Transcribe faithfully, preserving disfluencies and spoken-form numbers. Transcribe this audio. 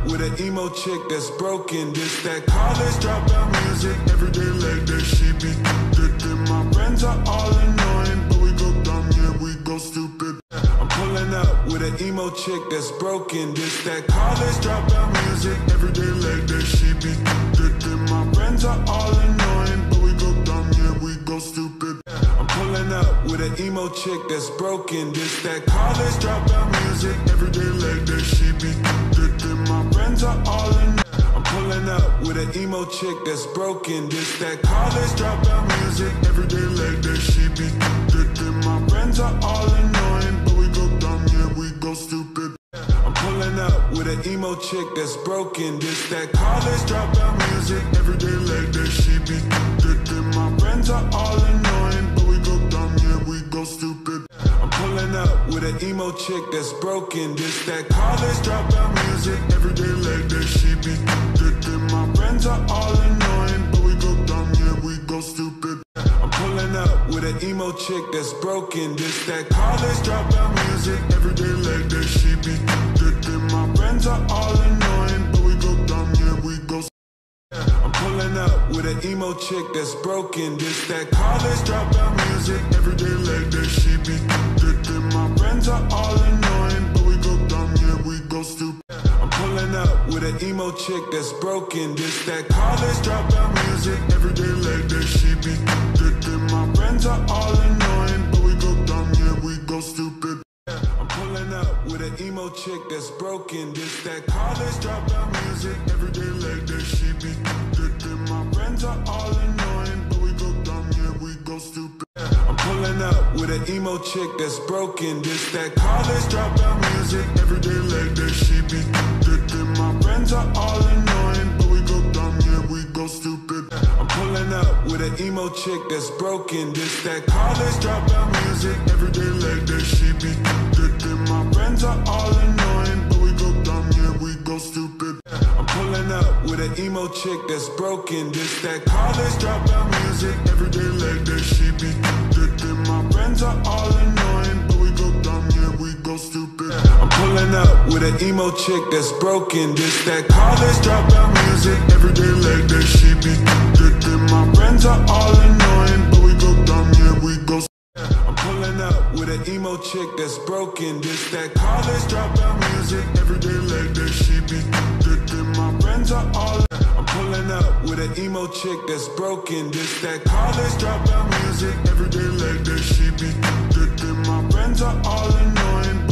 with an emo chick that's broken. This that college dropout music, everyday like that she be good. Then my friends are all annoying, but we go dumb, yeah, we go stupid. I'm pulling up with an emo chick that's broken. This that college dropout music, everyday like that she be good. Then my friends are all annoying, but we go dumb, yeah, we go stupid. I'm pulling up with an emo chick that's broken. This that college dropout music, everyday like that she be good. Then my friends are all annoying. I'm pulling up with an emo chick that's broken. This that college dropout music, everyday like that she be good. Then my friends are all annoying, but we go dumb, yeah, we go stupid. I'm pulling up with an emo chick that's broken. This that college dropout music, everyday like that she be good. Then my friends are all annoying, but we go dumb, yeah, we go stupid. I'm pulling up with an emo chick that's broken. This that college dropout music, everyday like that she be good. Then my friends are all annoying, but we go dumb, yeah, we go stupid. I'm pulling up with an emo chick that's broken. This that college dropout music, everyday like that she be good. Then my friends are all annoying, but we go dumb, yeah, we go stupid. I'm pulling up with an emo chick that's broken. This that college dropout music, everyday like that she be good. Then my friends are all annoying, but we go dumb, yeah, we go stupid. I'm pulling up with an emo chick that's broken. This that college dropout music, everyday like that she be good. Then my friends are all annoying, but we go dumb, yeah, we go stupid. I'm pulling up with an emo chick that's broken. This that college dropout music, everyday like that she be good. Then my friends are all annoying, but we go dumb, yeah, we go stupid. I'm pulling up with an emo chick that's broken. This that college dropout music, everyday like that she be good. Then my friends are all annoying, but we go dumb, yeah, we go stupid. I'm pulling up with an emo chick that's broken. This that college dropout music, everyday like that she be good. Then my friends are all annoying, but we go dumb, yeah, we go stupid. I'm pulling up with an emo chick that's broken. This that college dropout music, everyday like that she be good. Then my friends are all annoying, but we go dumb, yeah, we go stupid. I'm pulling up with an emo chick that's broken. This that college dropout music, everyday like that she be good. Then my friends are all annoying, but we go dumb, yeah, we go stupid. I'm pulling up with an emo chick that's broken. This that college dropout music, everyday like that she be good. Then my friends are all. I'm pulling up with an emo chick that's broken. This that college dropout music, everyday like that she be good. Then my friends are all annoying.